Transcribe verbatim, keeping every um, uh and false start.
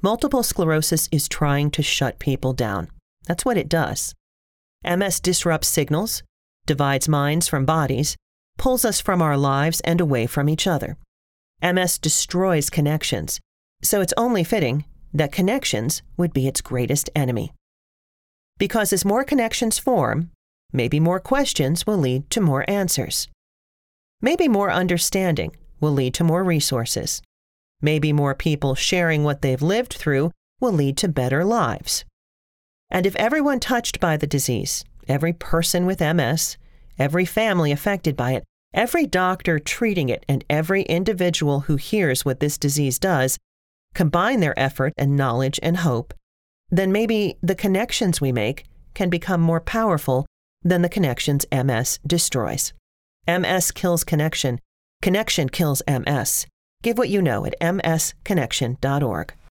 Multiple sclerosis is trying to shut people down. That's what it does. M S disrupts signals, divides minds from bodies, pulls us from our lives and away from each other. M S destroys connections, so it's only fitting that connections would be its greatest enemy. Because as more connections form, maybe more questions will lead to more answers. Maybe more understanding will lead to more resources. Maybe more people sharing what they've lived through will lead to better lives. And if everyone touched by the disease, every person with M S, every family affected by it, every doctor treating it, and every individual who hears what this disease does, combine their effort and knowledge and hope, then maybe the connections we make can become more powerful than the connections M S destroys. M S kills connection. Connection kills M S. Give what you know at m s connection dot org.